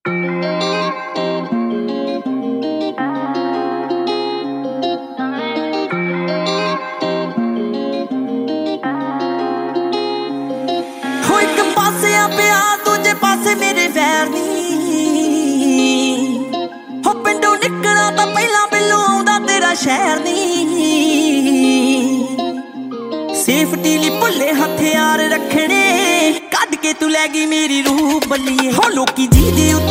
ਪਿਆ ਦੂਜੇ ਪਾਸੇ ਮੇਰੇ ਵੈਰ ਨੀ ਹੋ ਪਿੰਡੋਂ ਨਿਕਲਾਂ ਤਾਂ ਪਹਿਲਾਂ ਬਿੱਲੂ ਆਉਂਦਾ ਤੇਰਾ ਸ਼ਹਿਰ ਨੀ ਸੇਫਟੀ ਲਈ ਭੁੱਲੇ ਹਥਿਆਰ ਰੱਖਣੇ ਕੱਢ ਕੇ ਤੂੰ ਲੈ ਗਈ ਮੇਰੀ ਰੂਹ ਬੱਲੀਏ ਹੋ ਲੋਕੀ ਜੀ ਦੇ